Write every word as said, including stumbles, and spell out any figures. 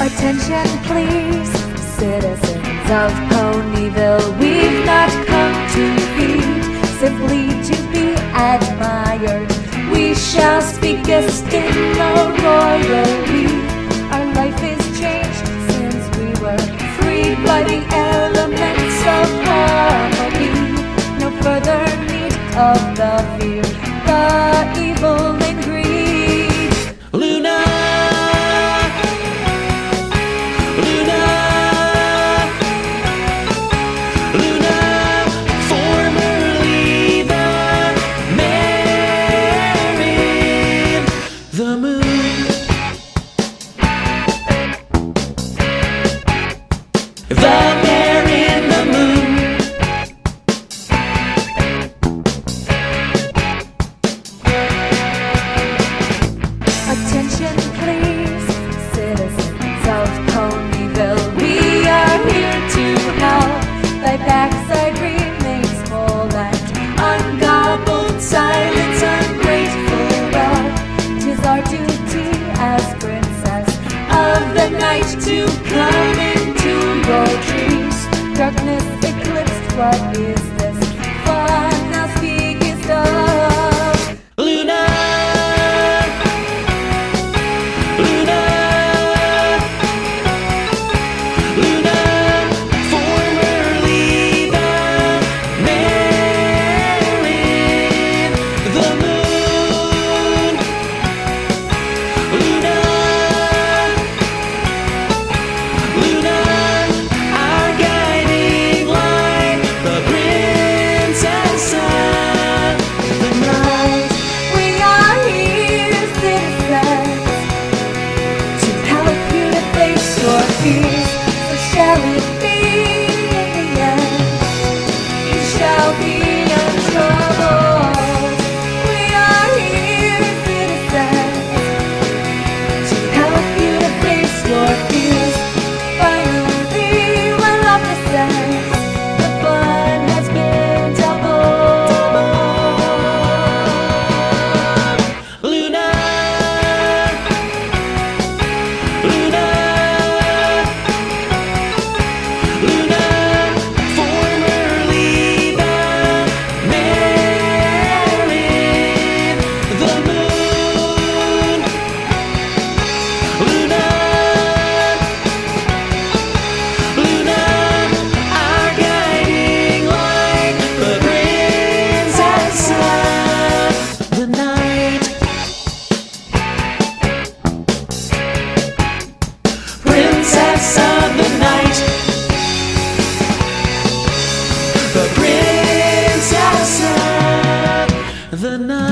Attention please, citizens of Ponyville. We've not come to feed, simply to be admired. We shall speak as in the royal we. Our life is changed since we were freed by the elements of harmony. No further need of the fear, the evil and greed. Luna, Luna, Luna, formerly the Mare in the Moon. The Mare in the Moon. Attention please, citizens of Ponyville. We are here to help. Thy backside remains full and ungobbled silence, ungrateful love. 'Tis our duty as princess of the night to come into your dreams. Darkness eclipsed, what is this fun thou speakest of? Luna, Luna, Luna, formerly the Mare in the Moon. Luna, Luna, our guiding light, the princess of the night. We are here, citizens, to help you to face your fears. So shall it be in the end, you shall be untroubled. We are here, citizens, to help you to face your fears. Finally, when love descends, the fun has been doubled. Luna, Luna, Luna, formerly the Mare in the Moon. Luna, Luna, our guiding light, the princess of the night. Princess of the night, the princess of the night.